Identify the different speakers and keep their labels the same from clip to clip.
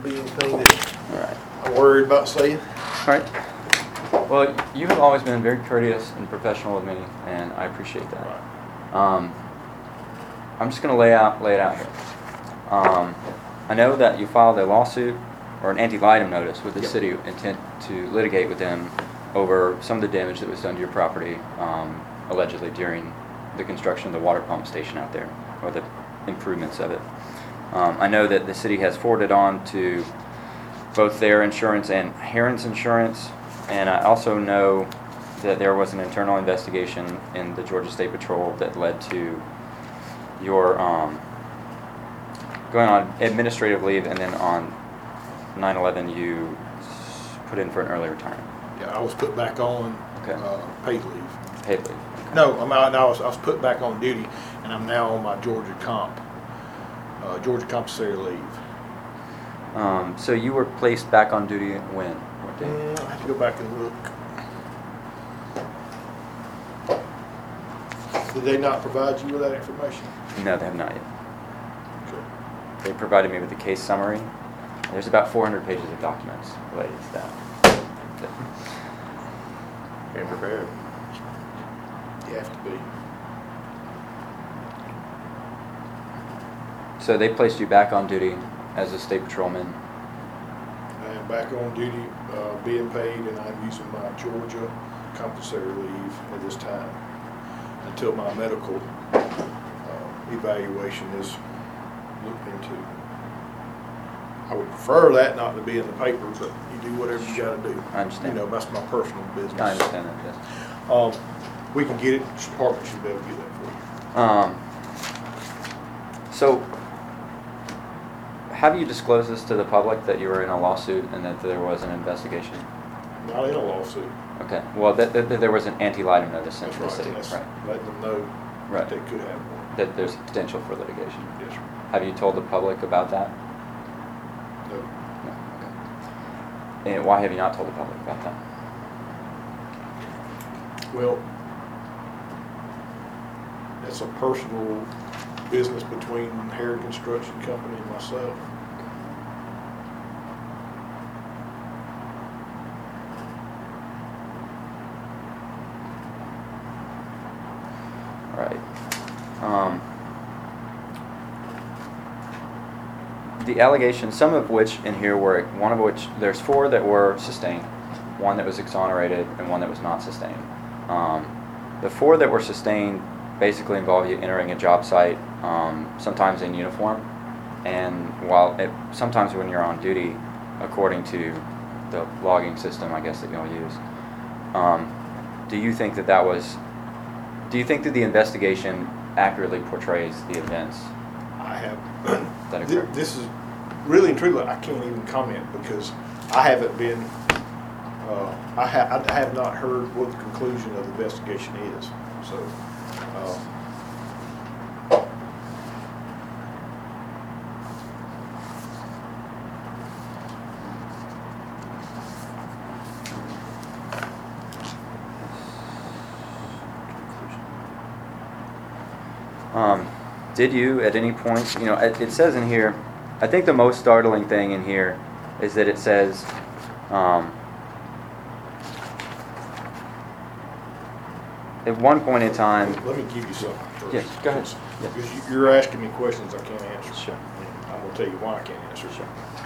Speaker 1: be anything that
Speaker 2: All right.
Speaker 1: I'm worried about saying.
Speaker 2: All right. Well, you have always been very courteous and professional with me, and I appreciate that. I'm just going to lay it out here. I know that you filed a lawsuit or an anti-litem notice with the city intent to litigate with them over some of the damage that was done to your property, allegedly during the construction of the water pump station out there, or the improvements of it. I know that the city has forwarded on to both their insurance and Heron's insurance, and I also know that there was an internal investigation in the Georgia State Patrol that led to your going on administrative leave, and then on 9/11 you put in for an early retirement.
Speaker 1: Yeah, I was put back on paid leave.
Speaker 2: Paid leave. Okay.
Speaker 1: No, I was put back on duty, and I'm now on my Georgia compensatory leave.
Speaker 2: So you were placed back on duty when? What day?
Speaker 1: I have to go back and look. Did they not provide you with that information?
Speaker 2: No, they have not yet.
Speaker 1: Okay.
Speaker 2: They provided me with the case summary. There's about 400 pages of documents related to that.
Speaker 3: Came prepared.
Speaker 1: You have to be.
Speaker 2: So they placed you back on duty as a state patrolman.
Speaker 1: I am back on duty, being paid, and I'm using my Georgia compensatory leave at this time until my medical evaluation is looked into. I would prefer that not to be in the paper, but you do whatever you got to do.
Speaker 2: I understand.
Speaker 1: You know, that's my personal business.
Speaker 2: I understand that, yes.
Speaker 1: We can get it. The department should be able to get that for you.
Speaker 2: So, have you disclosed this to the public, that you were in a lawsuit and that there was an investigation?
Speaker 1: Not in a lawsuit.
Speaker 2: Okay. Well, that there was an anti-litem notice sent
Speaker 1: That's
Speaker 2: to the
Speaker 1: right.
Speaker 2: city.
Speaker 1: That's
Speaker 2: Right.
Speaker 1: letting them know
Speaker 2: Right.
Speaker 1: that they could have one.
Speaker 2: That there's potential for litigation.
Speaker 1: Yes, sir.
Speaker 2: Have you told the public about that?
Speaker 1: No.
Speaker 2: No. Okay. And why have you not told the public about that?
Speaker 1: Well, it's a personal business between Heron Construction Company and myself.
Speaker 2: Right. The allegations, some of which in here were, one of which, there's 4 that were sustained, 1 that was exonerated, and 1 that was not sustained. The 4 that were sustained basically involve you entering a job site, sometimes in uniform, and sometimes when you're on duty, according to the logging system, I guess, that you'll use. Do you think that the investigation accurately portrays the events
Speaker 1: I have.
Speaker 2: that occurred?
Speaker 1: This is really and truly, I can't even comment because I haven't been. I have not heard what the conclusion of the investigation is. So.
Speaker 2: Did you at any point, it says in here, I think the most startling thing in here is that it says, at one point in time.
Speaker 1: Let me give you something first.
Speaker 2: Yes, go ahead.
Speaker 1: Because you're asking me questions I can't answer.
Speaker 2: Sure.
Speaker 1: And I'm going to tell you why I can't answer.
Speaker 2: Sure.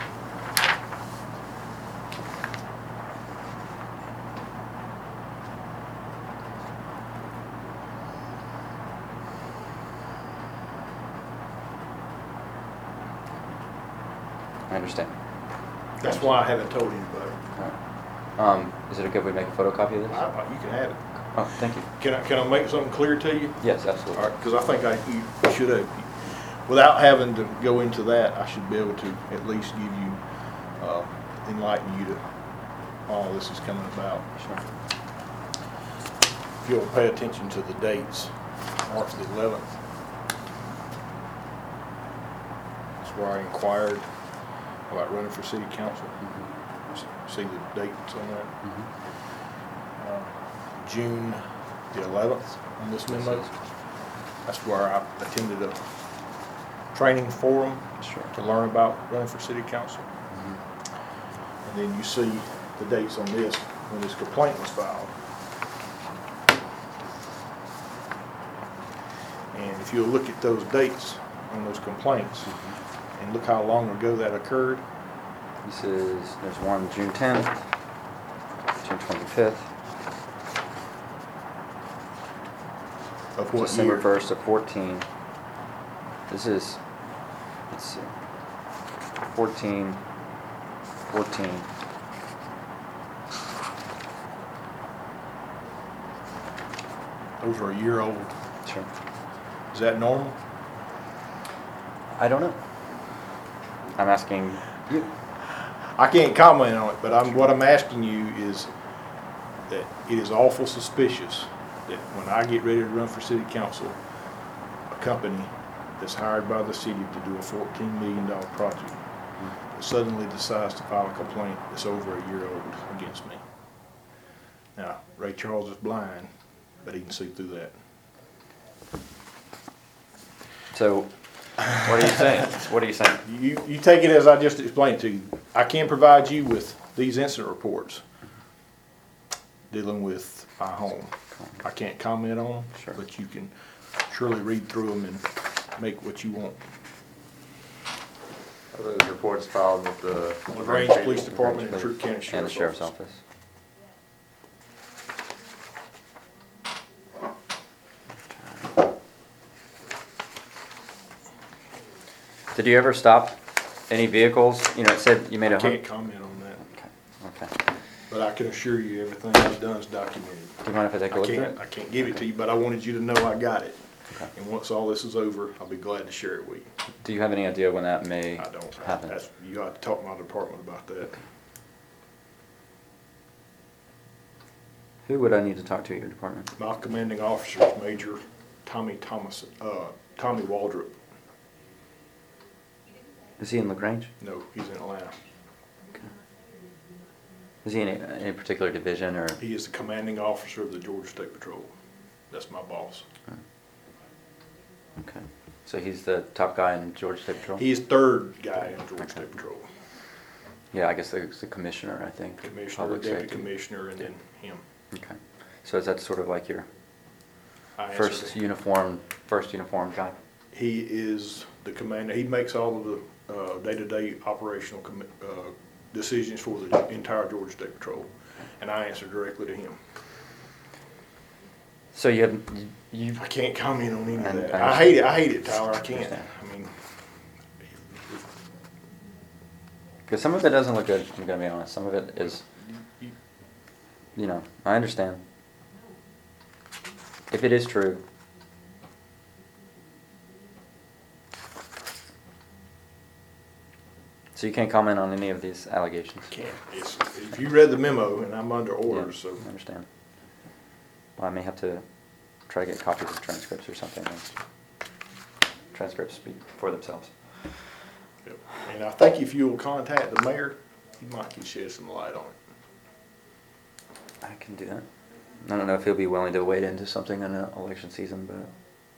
Speaker 2: I understand.
Speaker 1: That's why I haven't told anybody.
Speaker 2: All right. Is it okay if we make a photocopy of this?
Speaker 1: You can have it.
Speaker 2: Oh, thank you.
Speaker 1: Can I make something clear to you?
Speaker 2: Yes, absolutely.
Speaker 1: All right, because I think you should have, without having to go into that, I should be able to at least give you, enlighten you to all this is coming about.
Speaker 2: Sure.
Speaker 1: If you'll pay attention to the dates, March the 11th. That's where I inquired about running for city council. See the dates on that. June the 11th on this memo. That's where I attended a training forum
Speaker 2: Sure.
Speaker 1: to learn about running for city council. And then you see the dates on this, when this complaint was filed. And if you'll look at those dates on those complaints, and look how long ago that occurred.
Speaker 2: This is, there's one June 10th, June 25th,
Speaker 1: Of what
Speaker 2: December
Speaker 1: year?
Speaker 2: 1st of 14. This is, let's see, 14, 14.
Speaker 1: Those are a year old.
Speaker 2: Sure.
Speaker 1: Is that normal?
Speaker 2: I don't know. I'm asking you.
Speaker 1: I can't comment on it, but what I'm asking you is that it is awful suspicious that when I get ready to run for city council, a company that's hired by the city to do a $14 million project suddenly decides to file a complaint that's over a year old against me. Now, Ray Charles is blind, but he can see through that.
Speaker 2: So, what are you saying? What are you saying?
Speaker 1: You take it as I just explained to you. I can provide you with these incident reports dealing with my home. I can't comment on them,
Speaker 2: Sure.
Speaker 1: but you can surely read through them and make what you want.
Speaker 3: Are those reports filed with the
Speaker 1: LaGrange Police Department and Troop County
Speaker 2: And the
Speaker 1: Sheriff's
Speaker 2: sheriff's
Speaker 1: Office.
Speaker 2: office. Did you ever stop any vehicles? You know, it said you made
Speaker 1: I
Speaker 2: a
Speaker 1: can't comment on that,
Speaker 2: Okay.
Speaker 1: but I can assure you everything I've done is documented.
Speaker 2: Do you mind if I take a look at it?
Speaker 1: I can't give it to you, but I wanted you to know I got it.
Speaker 2: Okay.
Speaker 1: And once all this is over, I'll be glad to share it with you.
Speaker 2: Do you have any idea when that may
Speaker 1: I don't.
Speaker 2: happen?
Speaker 1: You got to talk to my department about that.
Speaker 2: Who would I need to talk to at your department?
Speaker 1: My commanding officer is Major Tommy Waldrop.
Speaker 2: Is he in LaGrange?
Speaker 1: No, he's in Atlanta.
Speaker 2: Is he in any particular division or?
Speaker 1: He is the commanding officer of the Georgia State Patrol. That's my boss.
Speaker 2: Okay. So he's the top guy in Georgia State Patrol?
Speaker 1: He is third guy in Georgia State Patrol.
Speaker 2: Yeah, I guess it's the commissioner, I think.
Speaker 1: Commissioner,
Speaker 2: Public
Speaker 1: deputy
Speaker 2: safety.
Speaker 1: commissioner, and then him.
Speaker 2: Okay. So is that sort of like your
Speaker 1: I answer
Speaker 2: first
Speaker 1: to-
Speaker 2: uniform guy?
Speaker 1: He is the commander. He makes all of the day-to-day operational decisions for the entire Georgia State Patrol, and I answer directly to him.
Speaker 2: So you
Speaker 1: I can't comment on any of
Speaker 2: And
Speaker 1: that.
Speaker 2: I
Speaker 1: I hate it, Tyler. I can't.
Speaker 2: understand.
Speaker 1: I mean,
Speaker 2: because some of it doesn't look good, I'm gonna be honest. Some of it is, you know, I understand. If it is true, so you can't comment on any of these allegations?
Speaker 1: can't. If you read the memo, and I'm under orders,
Speaker 2: Yeah,
Speaker 1: so
Speaker 2: I understand. Well, I may have to try to get copies of transcripts or something. Transcripts speak for themselves.
Speaker 1: yep. And I think if you'll contact the mayor, he might can shed some light on it.
Speaker 2: I can do that. I don't know if he'll be willing to wade into something in an election season, but.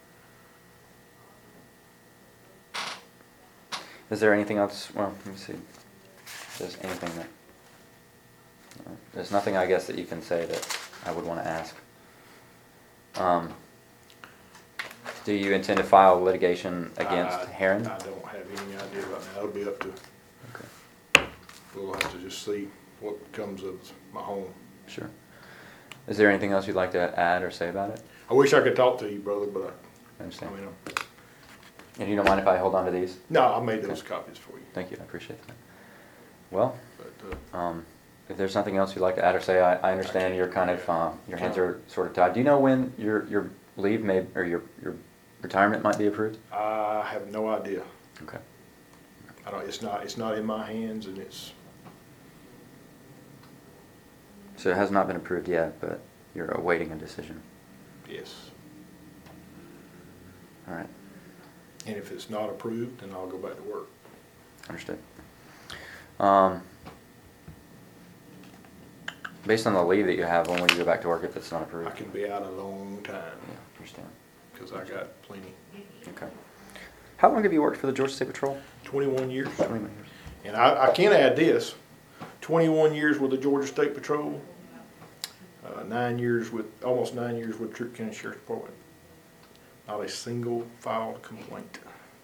Speaker 2: Is there anything else? Well, let me see. If there's anything that. There's nothing, I guess, that you can say that I would want to ask. Do you intend to file litigation against Heron?
Speaker 1: I don't have any idea right now. It'll be up to,
Speaker 2: Okay,
Speaker 1: we'll have to just see what comes of my home.
Speaker 2: sure. Is there anything else you'd like to add or say about it?
Speaker 1: I wish I could talk to you, brother, but
Speaker 2: I
Speaker 1: I
Speaker 2: understand.
Speaker 1: mean,
Speaker 2: And you don't mind if I hold on to these?
Speaker 1: no, I made those copies for you.
Speaker 2: Thank you, I appreciate that. Well,
Speaker 1: But,
Speaker 2: if there's something else you'd like to add or say, I understand you're kind of, your hands are sort of tied. Do you know when your leave may, or your retirement might be approved?
Speaker 1: I have no idea.
Speaker 2: Okay.
Speaker 1: I don't, it's not in my hands, and it's,
Speaker 2: So it has not been approved yet, but you're awaiting a decision.
Speaker 1: yes.
Speaker 2: All right,
Speaker 1: And if it's not approved, then I'll go back to work.
Speaker 2: understood. Based on the leave that you have, when will you go back to work if it's not approved?
Speaker 1: I can be out a long time,
Speaker 2: Yeah, understand.
Speaker 1: because I got plenty.
Speaker 2: Okay. How long have you worked for the Georgia State Patrol?
Speaker 1: 21 years.
Speaker 2: 21 years.
Speaker 1: And I can add this, 21 years with the Georgia State Patrol, 9 years with, almost 9 years with Troup County Sheriff's Department. Not a single filed complaint.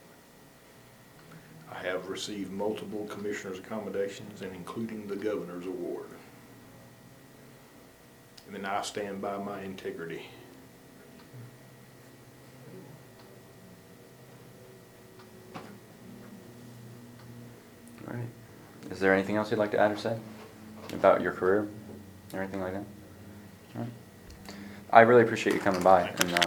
Speaker 1: I have received multiple commissioners' accommodations and including the governor's award. And then I stand by my integrity.
Speaker 2: All right. Is there anything else you'd like to add or say about your career or anything like that? All right. I really appreciate you coming by and